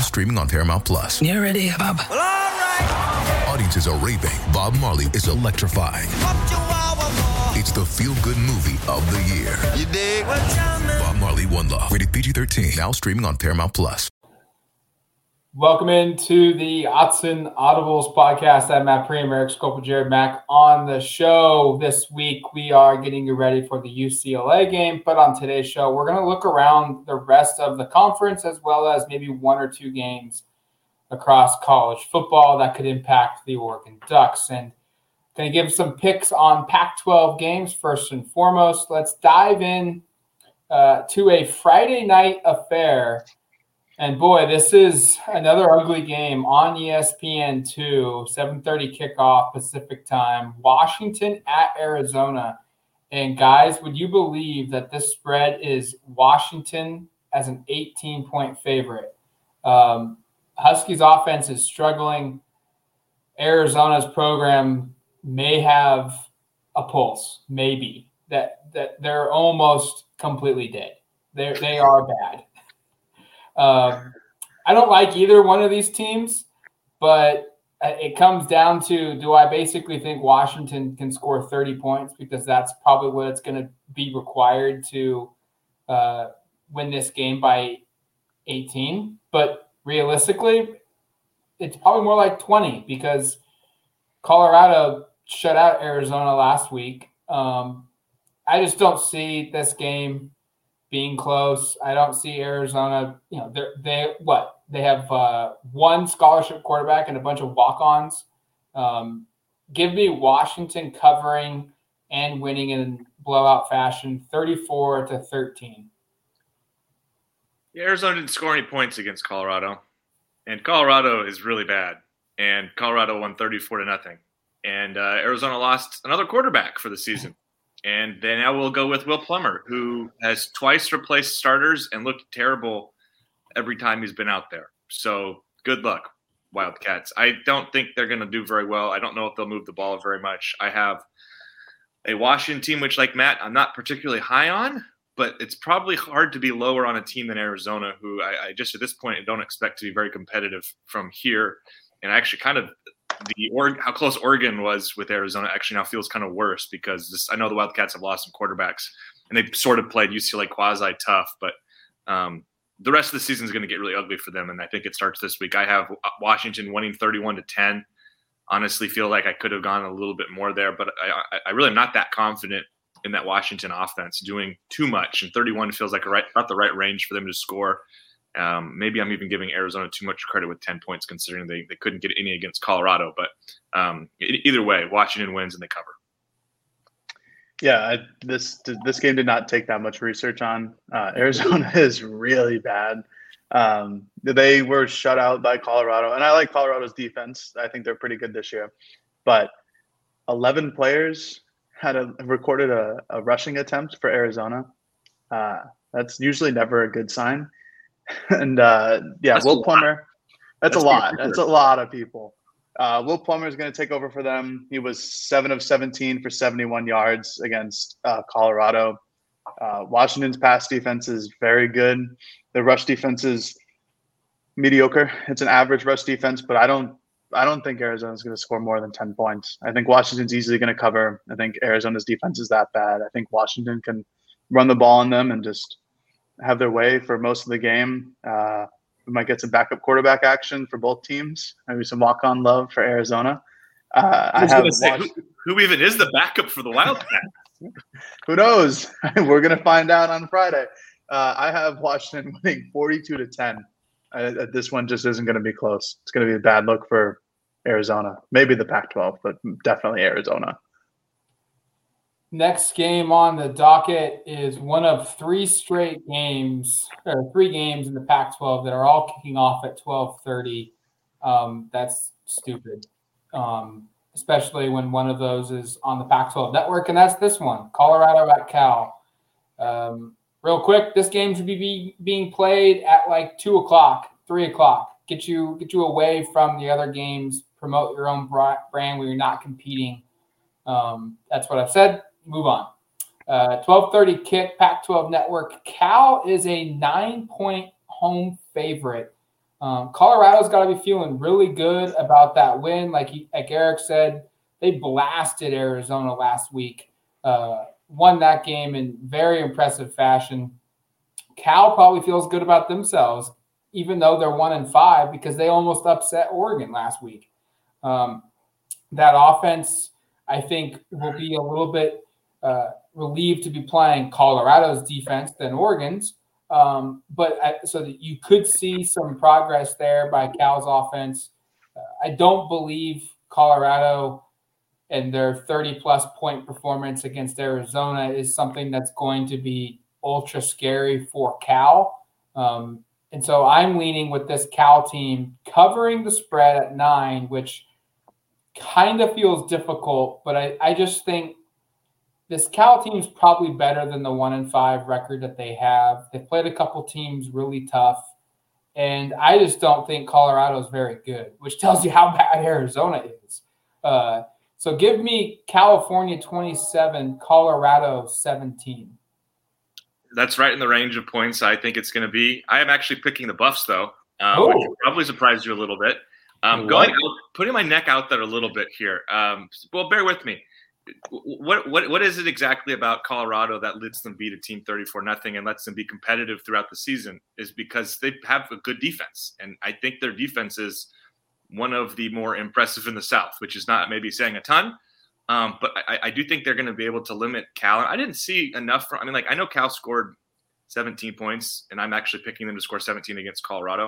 streaming on Paramount Plus. You ready, Bob? Well, all right. Audiences are raving. Bob Marley is electrifying. It's the feel-good movie of the year. You dig? Bob Marley, One Love. Rated PG-13. Now streaming on Paramount Plus. Welcome into the Autzen Audibles podcast. I'm Matt Prehm, Eric Scope, Jared Mack on the show. This week, we are getting you ready for the UCLA game. But on today's show, we're going to look around the rest of the conference as well as maybe one or two games across college football that could impact the Oregon Ducks. And going to give some picks on Pac-12 games first and foremost. Let's dive in to a Friday night affair. And boy, this is another ugly game on ESPN2, 7:30 kickoff Pacific time, Washington at Arizona. And guys, would you believe that this spread is Washington as an 18-point favorite? Huskies offense is struggling. Arizona's program may have a pulse, maybe, that they're almost completely dead. They are bad. I don't like either one of these teams, but it comes down to, do I basically think Washington can score 30 points? Because that's probably what it's going to be required to win this game by 18. But realistically, it's probably more like 20 because Colorado shut out Arizona last week. I just don't see this game being close. I don't see Arizona, they have one scholarship quarterback and a bunch of walk-ons. Give me Washington covering and winning in blowout fashion, 34-13. Yeah, Arizona didn't score any points against Colorado, and Colorado is really bad, and Colorado won 34-0, and Arizona lost another quarterback for the season. And then I will go with Will Plummer, who has twice replaced starters and looked terrible every time he's been out there. So good luck, Wildcats. I don't think they're going to do very well. I don't know if they'll move the ball very much. I have a Washington team, which, like Matt, I'm not particularly high on, but it's probably hard to be lower on a team than Arizona, who I just at this point don't expect to be very competitive from here. And I actually kind of how close Oregon was with Arizona actually now feels kind of worse because I know the Wildcats have lost some quarterbacks and they've sort of played UCLA quasi tough, but the rest of the season is going to get really ugly for them. And I think it starts this week. I have Washington winning 31-10. Honestly, feel like I could have gone a little bit more there, but I really am not that confident in that Washington offense doing too much. And 31 feels like about the right range for them to score. Maybe I'm even giving Arizona too much credit with 10 points considering they couldn't get any against Colorado. But either way, Washington wins and they cover. Yeah, this game did not take that much research on. Arizona is really bad. They were shut out by Colorado. And I like Colorado's defense. I think they're pretty good this year. But 11 players had recorded a rushing attempt for Arizona. That's usually never a good sign. And Will Plummer, that's a lot. That's a lot of people. Will Plummer is going to take over for them. He was 7 of 17 for 71 yards against Colorado. Washington's pass defense is very good. The rush defense is mediocre. It's an average rush defense, but I don't think Arizona's going to score more than 10 points. I think Washington's easily going to cover. I think Arizona's defense is that bad. I think Washington can run the ball on them and just have their way for most of the game. We might get some backup quarterback action for both teams. Maybe some walk-on love for Arizona. Who even is the backup for the Wildcats? Who knows? We're going to find out on Friday. I have Washington winning 42-10. This one just isn't going to be close. It's going to be a bad look for Arizona. Maybe the Pac-12, but definitely Arizona. Next game on the docket is one of three games in the Pac-12 that are all kicking off at 12:30. That's stupid, especially when one of those is on the Pac-12 network, and that's this one, Colorado at Cal. Real quick, this game should be being played at like 2 o'clock, 3 o'clock. Get you away from the other games. Promote your own brand where you're not competing. That's what I've said. Move on. 12:30 kick, Pac-12 network. Cal is a 9-point home favorite. Colorado's got to be feeling really good about that win. Like Eric said, they blasted Arizona last week, won that game in very impressive fashion. Cal probably feels good about themselves, even though they're 1-5, because they almost upset Oregon last week. That offense, I think, will be a little bit relieved to be playing Colorado's defense than Oregon's. So that you could see some progress there by Cal's offense. I don't believe Colorado and their 30-plus point performance against Arizona is something that's going to be ultra scary for Cal. And so I'm leaning with this Cal team covering the spread at 9, which kind of feels difficult, but I just think this Cal team is probably better than the 1-5 record that they have. They played a couple teams really tough, and I just don't think Colorado is very good, which tells you how bad Arizona is. So give me California 27, Colorado 17. That's right in the range of points I think it's going to be. I am actually picking the Buffs, though, which will probably surprise you a little bit. Putting my neck out there a little bit here. Well, bear with me. What is it exactly about Colorado that lets them beat a team 34-0 and lets them be competitive throughout the season? Is because they have a good defense, and I think their defense is one of the more impressive in the South, which is not maybe saying a ton, but I do think they're going to be able to limit Cal. I didn't see enough I know Cal scored 17 points, and I'm actually picking them to score 17 against Colorado.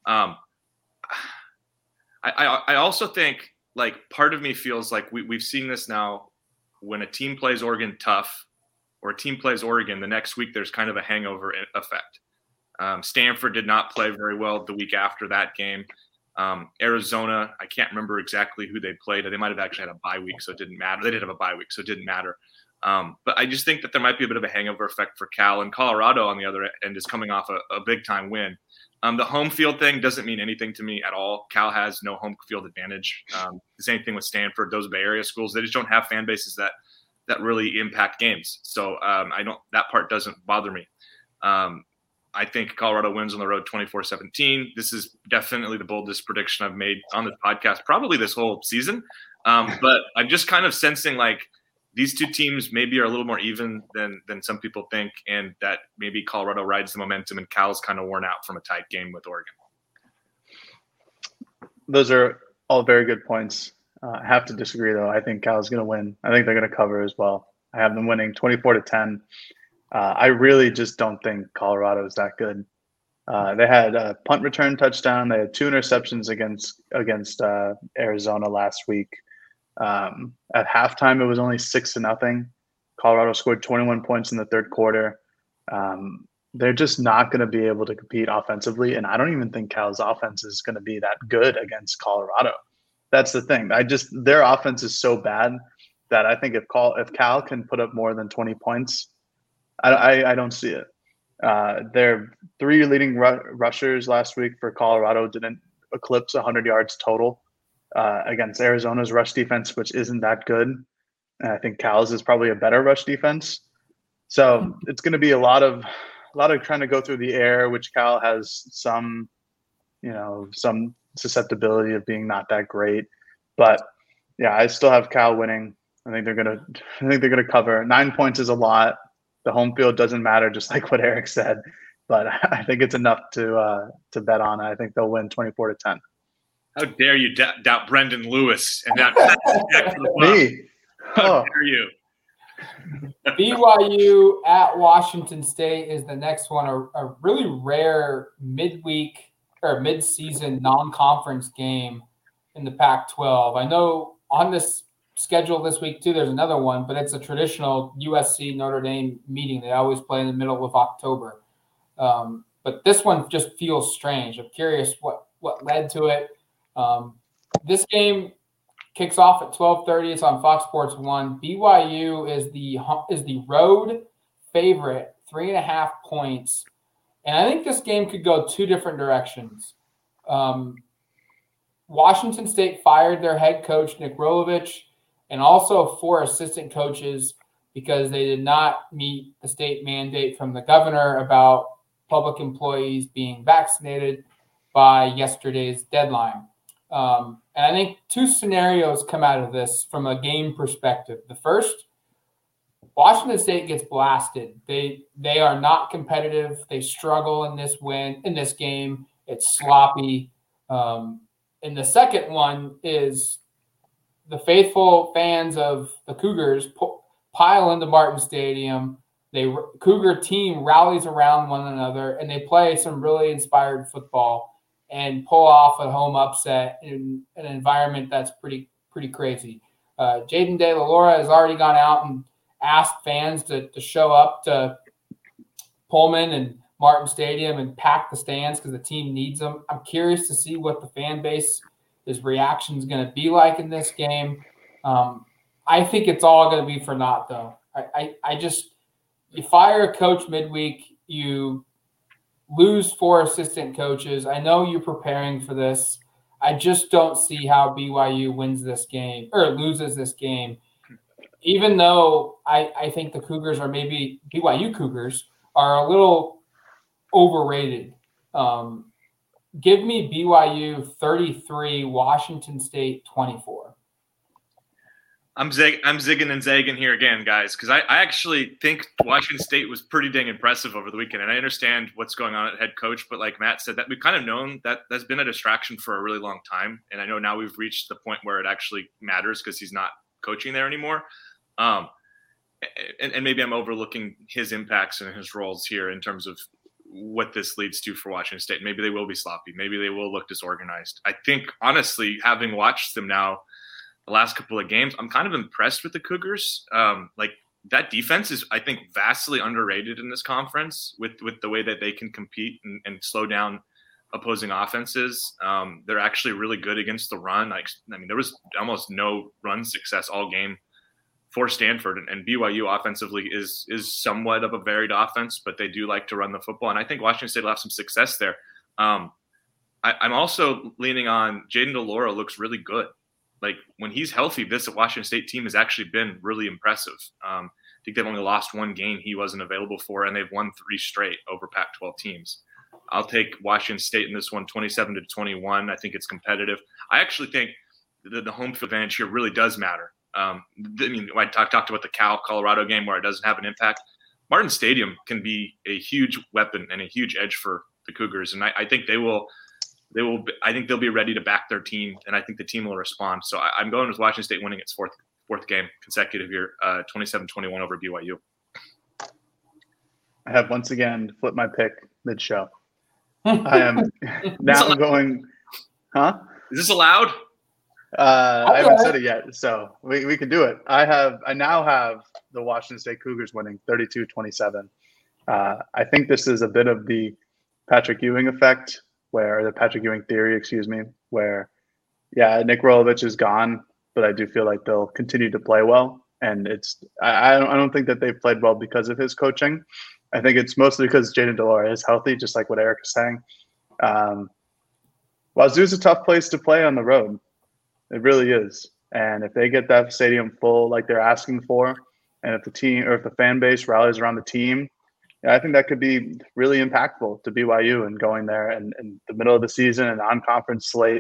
I also think, part of me feels like we've seen this now. When a team plays Oregon tough or a team plays Oregon, the next week there's kind of a hangover effect. Stanford did not play very well the week after that game. Arizona, I can't remember exactly who they played. They might have actually had a bye week, so it didn't matter. They did have a bye week, so it didn't matter. But I just think that there might be a bit of a hangover effect for Cal. And Colorado, on the other end, is coming off a big-time win. The home field thing doesn't mean anything to me at all. Cal has no home field advantage. The same thing with Stanford. Those Bay Area schools, they just don't have fan bases that really impact games. So that part doesn't bother me. I think Colorado wins on the road 24-17. This is definitely the boldest prediction I've made on this podcast, probably this whole season. But I'm just kind of sensing these two teams maybe are a little more even than some people think, and that maybe Colorado rides the momentum and Cal's kind of worn out from a tight game with Oregon. Those are all very good points. I have to disagree, though. I think Cal's going to win. I think they're going to cover as well. I have them winning 24-10. I really just don't think Colorado is that good. They had a punt return touchdown. They had 2 interceptions against Arizona last week. At halftime, it was only 6-0. Colorado scored 21 points in the third quarter. They're just not going to be able to compete offensively, and I don't even think Cal's offense is going to be that good against Colorado. That's the thing. Their offense is so bad that I think if Cal can put up more than 20 points, I don't see it. Their 3 leading rushers last week for Colorado didn't eclipse 100 yards total. Against Arizona's rush defense, which isn't that good. And I think Cal's is probably a better rush defense. So it's going to be a lot of trying to go through the air, which Cal has some susceptibility of being not that great. But yeah, I still have Cal winning. I think they're going to cover. 9 points is a lot. The home field doesn't matter, just like what Eric said. But I think it's enough to bet on. I think they'll win 24-10. How dare you doubt Brendan Lewis and that me? How dare you? BYU at Washington State is the next one. A really rare midweek or mid-season non-conference game in the Pac-12. I know on this schedule this week too, there's another one, but it's a traditional USC Notre Dame meeting. They always play in the middle of October. But this one just feels strange. I'm curious what led to it. This game kicks off at 12:30. It's on Fox Sports 1. BYU is the road favorite, 3.5 points. And I think this game could go 2 different directions. Washington State fired their head coach, Nick Rolovich, and also 4 assistant coaches because they did not meet the state mandate from the governor about public employees being vaccinated by yesterday's deadline. And I think two scenarios come out of this from a game perspective. The first, Washington State gets blasted. They are not competitive. They struggle in this game. It's sloppy. And the second one is the faithful fans of the Cougars pile into Martin Stadium. The Cougar team rallies around one another, and they play some really inspired football and pull off a home upset in an environment that's pretty crazy. Jaden De La Laura has already gone out and asked fans to show up to Pullman and Martin Stadium and pack the stands because the team needs them. I'm curious to see what the fan base's reaction is going to be like in this game. I think it's all going to be for naught, though. You fire a coach midweek, you lose 4 assistant coaches. I know you're preparing for this. I just don't see how BYU wins this game or loses this game. Even though I think the Cougars are maybe BYU Cougars are a little overrated. Give me BYU 33, Washington State 24. I'm zigging and zagging here again, guys, because I actually think Washington State was pretty dang impressive over the weekend. And I understand what's going on at head coach, but like Matt said, that we've kind of known that that's been a distraction for a really long time. And I know now we've reached the point where it actually matters because he's not coaching there anymore. And maybe I'm overlooking his impacts and his roles here in terms of what this leads to for Washington State. Maybe they will be sloppy. Maybe they will look disorganized. I think, honestly, having watched them now the last couple of games, I'm kind of impressed with the Cougars. Like that defense is, I think, vastly underrated in this conference with the way that they can compete and slow down opposing offenses. They're actually really good against the run. I mean, there was almost no run success all game for Stanford, and BYU offensively is somewhat of a varied offense, but they do like to run the football. And I think Washington State will have some success there. I'm also leaning on Jaden De La Laura looks really good. Like when he's healthy, this Washington State team has actually been really impressive. I think they've only lost one game he wasn't available for, and they've won 3 straight over Pac-12 teams. I'll take Washington State in this one, 27-21. I think it's competitive. I actually think the home field advantage here really does matter. I mean, I talked about the Colorado game where it doesn't have an impact. Martin Stadium can be a huge weapon and a huge edge for the Cougars, and I think they will. I think they'll be ready to back their team, and I think the team will respond. So I'm going with Washington State winning its fourth game consecutive here, 27-21 over BYU. I have once again flipped my pick mid-show. I am now going. Huh? Is this allowed? I haven't said it yet, so we can do it. I now have the Washington State Cougars winning 32-27. I think this is a bit of the Patrick Ewing effect, where the Patrick Ewing theory, where Nick Rolovich is gone, but I do feel like they'll continue to play well. And I don't think that they've played well because of his coaching. I think it's mostly because Jaden De La Laura is healthy, just like what Eric is saying. Wazoo's a tough place to play on the road. It really is. And if they get that stadium full like they're asking for, and if the fan base rallies around the team, I think that could be really impactful to BYU and going there in the middle of the season and non-conference slate.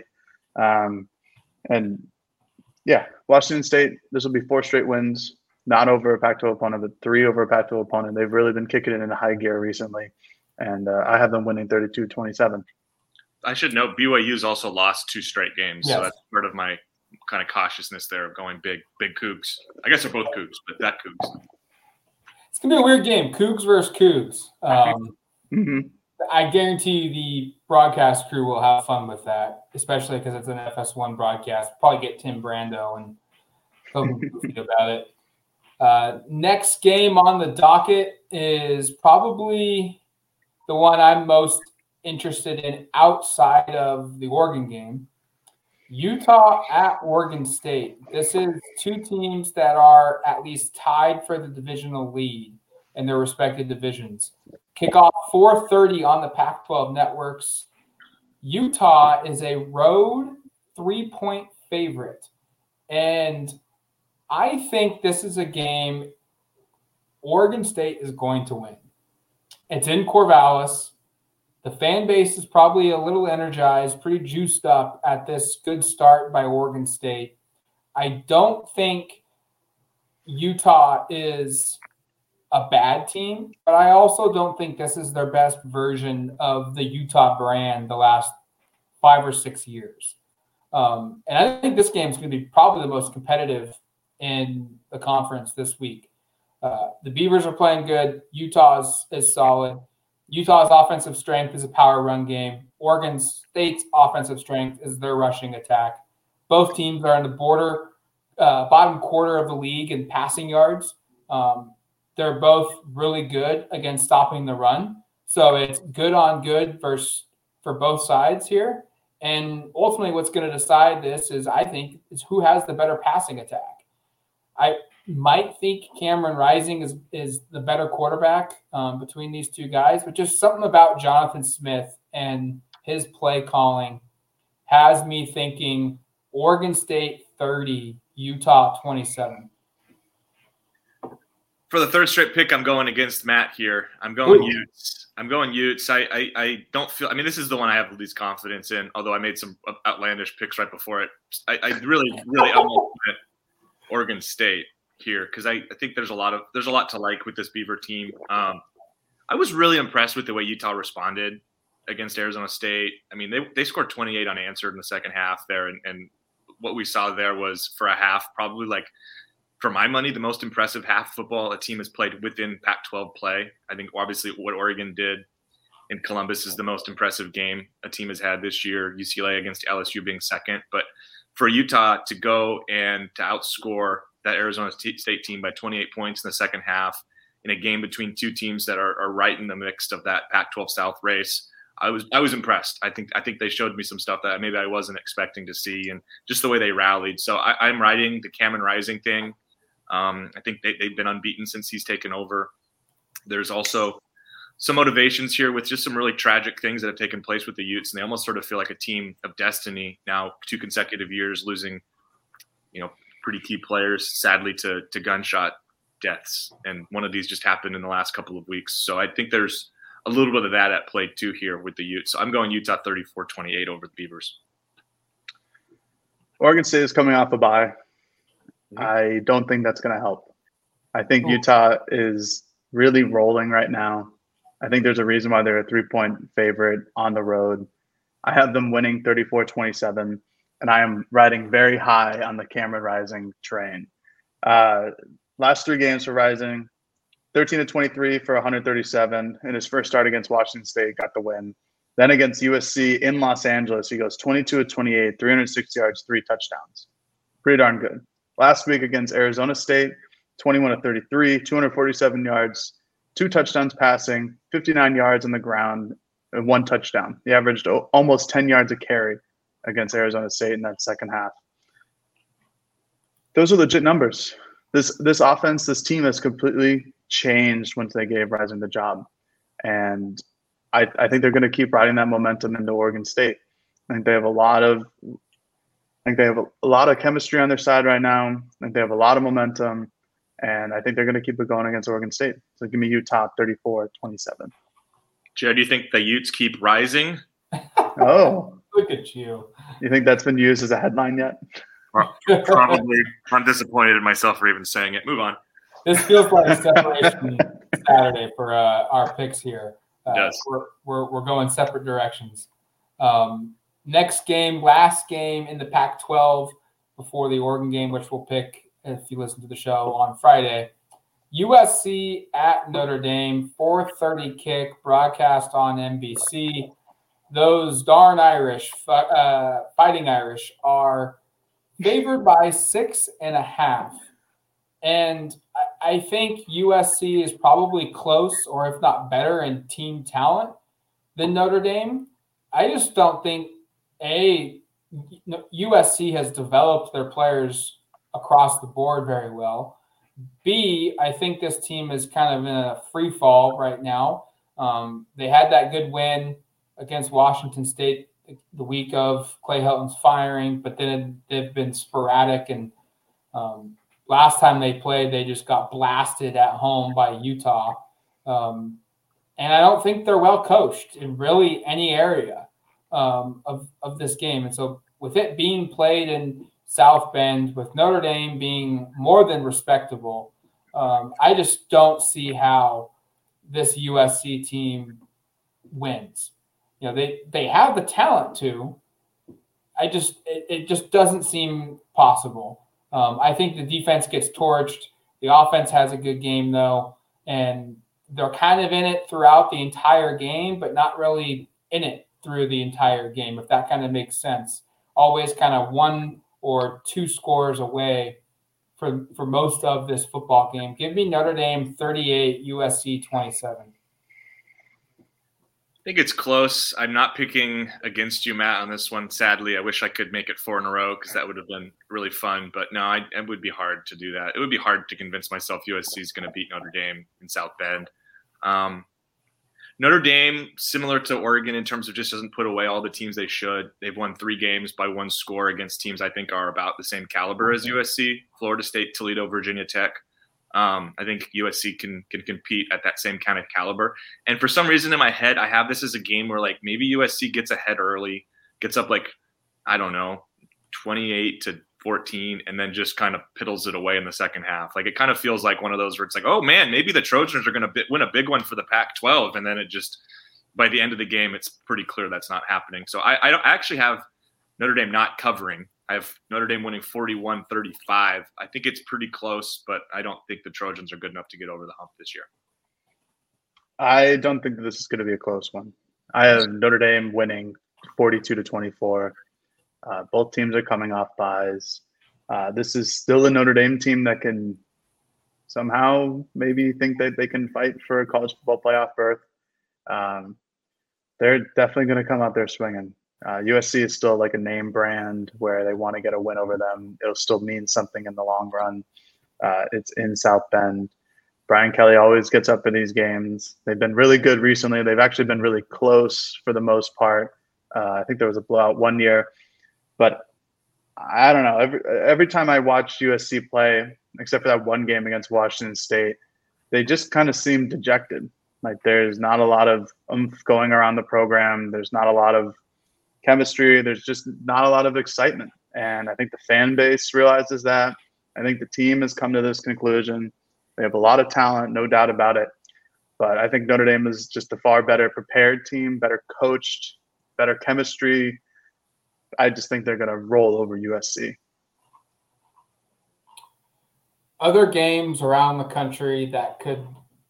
Washington State, this will be 4 straight wins, not over a Pac-12 opponent, but 3 over a Pac-12 opponent. They've really been kicking it into high gear recently. And I have them winning 32-27. I should note BYU's also lost 2 straight games. Yes. So that's part of my kind of cautiousness there of going big Cougs. I guess they're both Cougs, but that Cougs. It's going to be a weird game, Cougs versus Cougs. Mm-hmm. I guarantee you the broadcast crew will have fun with that, especially because it's an FS1 broadcast. Probably get Tim Brando and he'll be goofy about it. Next game on the docket is probably the one I'm most interested in outside of the Oregon game. Utah at Oregon State. This is 2 teams that are at least tied for the divisional lead in their respective divisions. Kickoff 4:30 on the Pac-12 networks. Utah is a road 3-point favorite. And I think this is a game Oregon State is going to win. It's in Corvallis. The fan base is probably a little energized, pretty juiced up at this good start by Oregon State. I don't think Utah is a bad team, but I also don't think this is their best version of the Utah brand the last 5 or 6 years. And I think this game is going to be probably the most competitive in the conference this week. The Beavers are playing good. Utah is solid. Utah's offensive strength is a power run game. Oregon State's offensive strength is their rushing attack. Both teams are in the bottom quarter of the league in passing yards. They're both really good against stopping the run. So it's good on good for both sides here. And ultimately what's going to decide this is, I think, is who has the better passing attack. I might think Cameron Rising is the better quarterback between these two guys, but just something about Jonathan Smith and his play calling has me thinking Oregon State 30, Utah 27. For the third straight pick, I'm going against Matt here. I'm going Utes. I don't feel – I mean, this is the one I have the least confidence in, although I made some outlandish picks right before it. I really almost went Oregon State here because I think there's a lot to like with this Beaver team. I was really impressed with the way Utah responded against Arizona State. I mean, they scored 28 unanswered in the second half there, and what we saw there was, for a half, probably like – for my money, the most impressive half of football a team has played within Pac-12 play. I think obviously what Oregon did in Columbus is the most impressive game a team has had this year, UCLA against LSU being second. But for Utah to go and to outscore that Arizona State team by 28 points in the second half in a game between two teams that are right in the mix of that Pac-12 South race, I was impressed. I think they showed me some stuff that maybe I wasn't expecting to see, and just the way they rallied. So I'm riding the Cameron Rising thing. I think they've been unbeaten since he's taken over. There's also some motivations here with just some really tragic things that have taken place with the Utes, and they almost sort of feel like a team of destiny now, 2 consecutive years losing, pretty key players, sadly, to gunshot deaths. And one of these just happened in the last couple of weeks. So I think there's a little bit of that at play too here with the Utes. So I'm going Utah 34-28 over the Beavers. Oregon State is coming off a bye. I don't think that's going to help. I think Utah is really rolling right now. I think there's a reason why they're a 3-point favorite on the road. I have them winning 34-27, and I am riding very high on the Cameron Rising train. Last 3 games for Rising, 13-23 for 137. In his first start against Washington State, got the win. Then against USC in Los Angeles, he goes 22-28, 360 yards, 3 touchdowns. Pretty darn good. Last week against Arizona State, 21-33, 247 yards, 2 touchdowns passing, 59 yards on the ground, and 1 touchdown. He averaged almost 10 yards a carry against Arizona State in that second half. Those are legit numbers. This offense, this team has completely changed once they gave Rising the job. And I think they're going to keep riding that momentum into Oregon State. I think they have a lot of chemistry on their side right now. I think they have a lot of momentum, and I think they're going to keep it going against Oregon State. So give me Utah 34-27. Jared, do you think the Utes keep rising? Oh. Look at you. You think that's been used as a headline yet? Probably. I'm disappointed in myself for even saying it. Move on. This feels like separation Saturday for our picks here. Yes. We're going separate directions. Next game, last game in the Pac-12 before the Oregon game, which we'll pick if you listen to the show on Friday. USC at Notre Dame, 4:30 kick, broadcast on NBC. Those darn Irish, Fighting Irish, are favored by 6.5. And I think USC is probably close, or if not better, in team talent than Notre Dame. I just don't think USC has developed their players across the board very well. B, I think this team is kind of in a free fall right now. They had that good win against Washington State the week of Clay Helton's firing, but then they've been sporadic. And last time they played, they just got blasted at home by Utah. And I don't think they're well coached in really any area of this game. And so with it being played in South Bend, with Notre Dame being more than respectable, I just don't see how this USC team wins. You know, they have the talent to. It just doesn't seem possible. I think the defense gets torched. The offense has a good game though, and they're kind of in it throughout the entire game, but not really in it through the entire game, if that kind of makes sense. Always kind of 1 or 2 scores away for most of this football game. Give me Notre Dame 38, USC 27. I think it's close. I'm not picking against you, Matt, on this one. Sadly, I wish I could make it 4 in a row because that would have been really fun. But no, it would be hard to do that. It would be hard to convince myself USC is going to beat Notre Dame in South Bend. Notre Dame, similar to Oregon in terms of just doesn't put away all the teams they should. They've won 3 games by 1 score against teams I think are about the same caliber as USC, Florida State, Toledo, Virginia Tech. I think USC can compete at that same kind of caliber. And for some reason in my head, I have this as a game where like maybe USC gets ahead early, gets up like, I don't know, 28-14, and then just kind of piddles it away in the second half. Like it kind of feels like one of those where it's like, oh man, maybe the Trojans are going to win a big one for the Pac-12. And then it just, by the end of the game, it's pretty clear that's not happening. So I don't actually have Notre Dame not covering. I have Notre Dame winning 41-35. I think it's pretty close, but I don't think the Trojans are good enough to get over the hump this year. I don't think this is going to be a close one. I have Notre Dame winning 42-24. Both teams are coming off byes. This is still a Notre Dame team that can somehow maybe think that they can fight for a college football playoff berth. They're definitely going to come out there swinging. USC is still like a name brand where they want to get a win over them. It'll still mean something in the long run. It's in South Bend. Brian Kelly always gets up in these games. They've been really good recently. They've actually been really close for the most part. I think there was a blowout one year, but I don't know. Every time I watch USC play, except for that one game against Washington State, they just kind of seem dejected. Like there's not a lot of oomph going around the program. There's not a lot of chemistry. There's just not a lot of excitement. And I think the fan base realizes that. I think the team has come to this conclusion. They have a lot of talent, no doubt about it. But I think Notre Dame is just a far better prepared team, better coached, better chemistry. I just think they're going to roll over USC. Other games around the country that could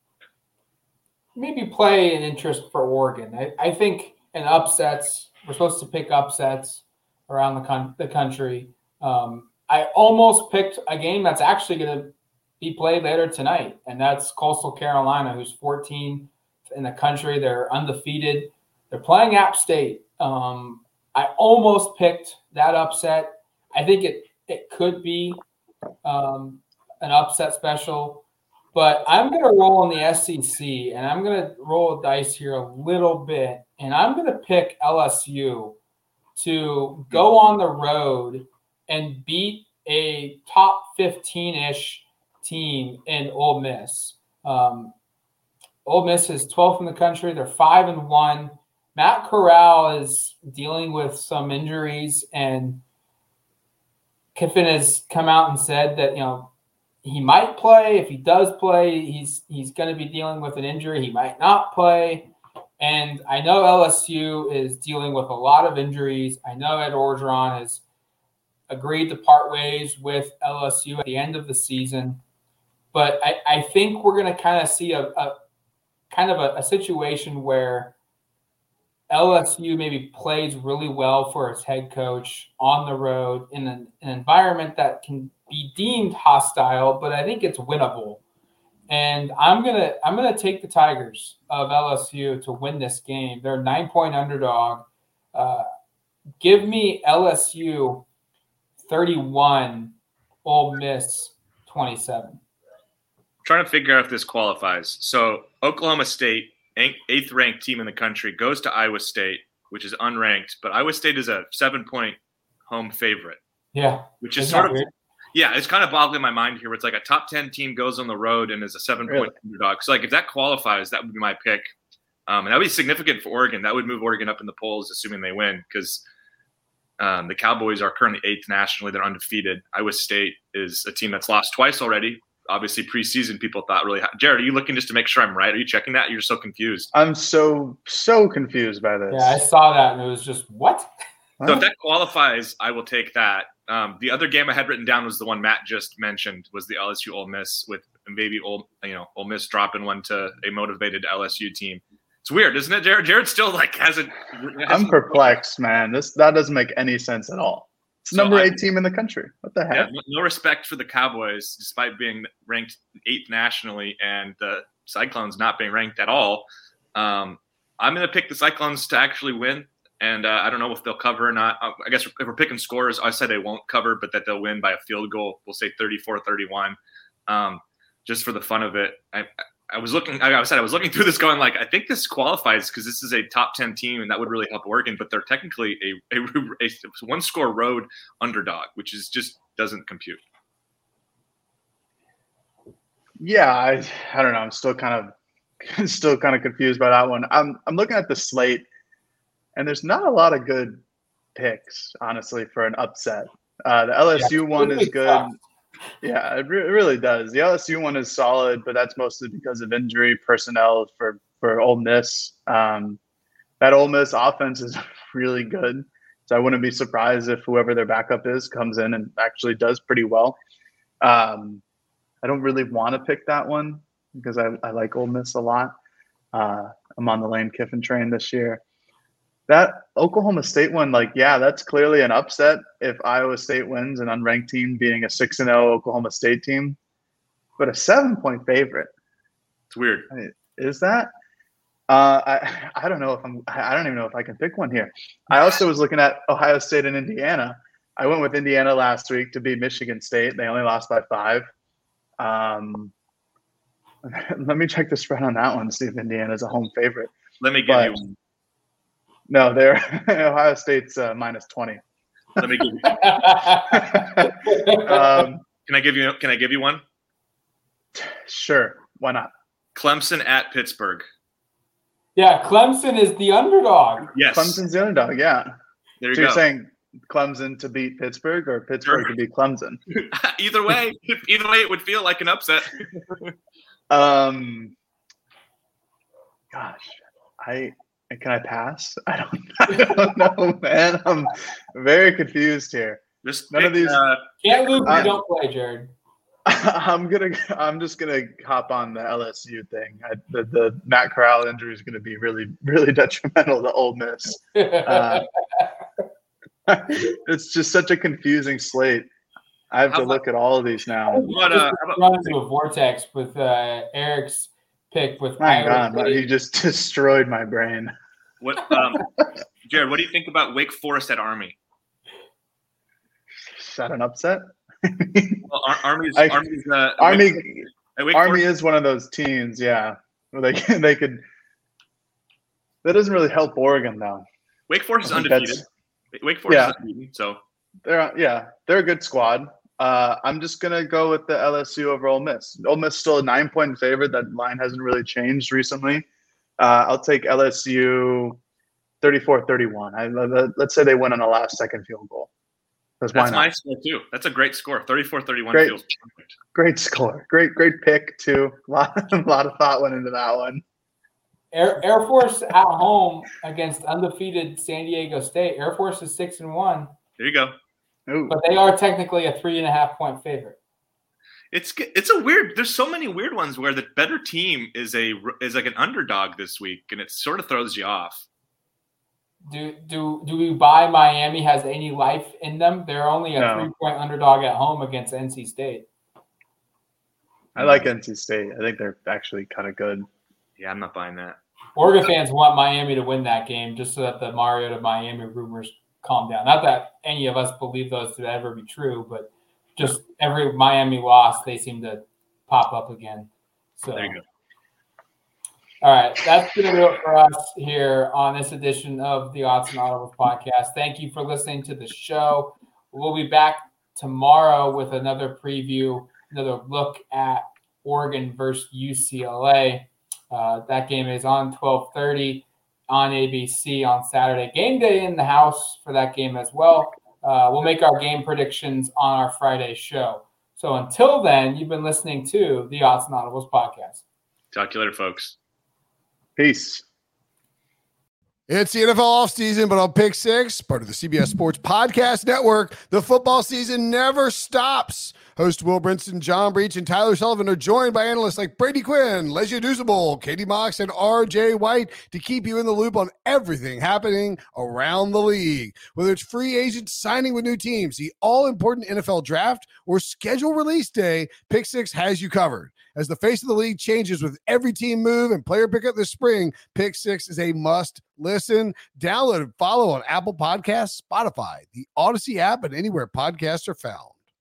maybe play an interest for Oregon. I think in upsets, we're supposed to pick upsets around the country. I almost picked a game that's actually going to be played later tonight, and that's Coastal Carolina, who's 14th in the country. They're undefeated. They're playing App State. I almost picked that upset. I think it could be an upset special, but I'm going to roll in the SEC, and I'm going to roll a dice here a little bit, and I'm going to pick LSU to go on the road and beat a top 15-ish team in Ole Miss. Ole Miss is 12th in the country. They're 5-1. Matt Corral is dealing with some injuries, and Kiffin has come out and said that, he might play. If he does play, he's going to be dealing with an injury. He might not play. And I know LSU is dealing with a lot of injuries. I know Ed Orgeron has agreed to part ways with LSU at the end of the season. But I think we're going to kind of see a situation where LSU maybe plays really well for its head coach on the road in an environment that can be deemed hostile, but I think it's winnable. And I'm gonna take the Tigers of LSU to win this game. They're a 9-point underdog. Give me LSU 31, Ole Miss 27. Trying to figure out if this qualifies. So Oklahoma State, 8th ranked team in the country, goes to Iowa State, which is unranked, but Iowa State is a 7-point home favorite. Yeah. Which is sort of weird. Yeah, it's kind of boggling my mind here where it's like a top 10 team goes on the road and is a 7-point underdog. So like if that qualifies, that would be my pick. And that would be significant for Oregon. That would move Oregon up in the polls, assuming they win, because the Cowboys are currently 8th nationally. They're undefeated. Iowa State is a team that's lost twice already. Obviously, preseason people thought really – Jared, are you looking just to make sure I'm right? Are you checking that? You're so confused. I'm so confused by this. Yeah, I saw that, and it was just, what? So if that qualifies, I will take that. The other game I had written down was the one Matt just mentioned, was the LSU Ole Miss, with maybe Ole Miss dropping one to a motivated LSU team. It's weird, isn't it, Jared? Jared still hasn't. I'm perplexed, man. That doesn't make any sense at all. It's the number 8 team in the country. What the heck? Yeah, no respect for the Cowboys, despite being ranked 8th nationally, and the Cyclones not being ranked at all. I'm going to pick the Cyclones to actually win, and I don't know if they'll cover or not. I guess if we're picking scores, I said they won't cover, but that they'll win by a field goal. We'll say 34-31, just for the fun of it. I was looking through this going like, I think this qualifies because this is a top 10 team and that would really help Oregon, but they're technically a one-score road underdog, which is just doesn't compute. Yeah, I don't know. I'm still kind of confused by that one. I'm looking at the slate, and there's not a lot of good picks, honestly, for an upset. The LSU one is good. Tough. Yeah, it really does. The LSU one is solid, but that's mostly because of injury personnel for Ole Miss. That Ole Miss offense is really good, so I wouldn't be surprised if whoever their backup is comes in and actually does pretty well. I don't really want to pick that one because I like Ole Miss a lot. I'm on the Lane Kiffin train this year. That Oklahoma State one, that's clearly an upset if Iowa State wins, an unranked team beating a 6-0 Oklahoma State team. But a 7-point favorite. It's weird. Is that? I don't know I don't even know if I can pick one here. I also was looking at Ohio State and Indiana. I went with Indiana last week to beat Michigan State. They only lost by 5. Let me check the spread on that one to see if Indiana's a home favorite. Let me give you one. No, they're Ohio State's -20. Let me give you. Can I give you one? Sure, why not? Clemson at Pittsburgh. Yeah, Clemson is the underdog. Yes, Clemson's the underdog. Yeah. There you so go. You're saying Clemson to beat Pittsburgh, or Pittsburgh to beat Clemson? Either way, it would feel like an upset. Gosh, can I pass? I don't know, man. I'm very confused here. None of these can't lose. You don't play, Jared. I'm just gonna hop on the LSU thing. The Matt Corral injury is gonna be really, really detrimental to Ole Miss. It's just such a confusing slate. I have to look at all of these now. Run into a vortex with Eric's pick with Iowa State. You just destroyed my brain. What, Jared? What do you think about Wake Forest at Army? Is that an upset? Well, Army is one of those teams, yeah. Where they could. That doesn't really help Oregon though. Wake Forest is undefeated. Wake Forest is undefeated, so they're a good squad. I'm just gonna go with the LSU over Ole Miss. Ole Miss still a 9-point favorite. That line hasn't really changed recently. I'll take LSU 34-31. Let's say they win on a last-second field goal. That's my score too. That's a great score. 34-31 feels perfect. Great score. Great pick too. A lot of thought went into that one. Air Force at home against undefeated San Diego State. Air Force is 6-1. There you go. Ooh. But they are technically a 3.5-point favorite. It's a weird. There's so many weird ones where the better team is like an underdog this week, and it sort of throws you off. Do we buy Miami has any life in them? They're only a 3-point underdog at home against NC State. I like NC State. I think they're actually kind of good. Yeah, I'm not buying that. Oregon fans want Miami to win that game just so that the Mariota Miami rumors calm down. Not that any of us believe those to ever be true, but just every Miami loss, they seem to pop up again. So there you go. All right, that's going to do it for us here on this edition of the Odds and Audibles podcast. Thank you for listening to the show. We'll be back tomorrow with another preview, another look at Oregon versus UCLA. That game is on 12:30 on ABC on Saturday. Game day in the house for that game as well. We'll make our game predictions on our Friday show. So until then, you've been listening to the Odds and Audibles podcast. Talk to you later, folks. Peace. It's the NFL offseason, but on Pick Six, part of the CBS Sports Podcast Network, the football season never stops. Host Will Brinson, John Breach, and Tyler Sullivan are joined by analysts like Brady Quinn, Lesia Dusable, Katie Mox, and RJ White to keep you in the loop on everything happening around the league. Whether it's free agents signing with new teams, the all-important NFL draft, or schedule release day, Pick Six has you covered. As the face of the league changes with every team move and player pickup this spring, Pick Six is a must listen. Download and follow on Apple Podcasts, Spotify, the Odyssey app, and anywhere podcasts are found.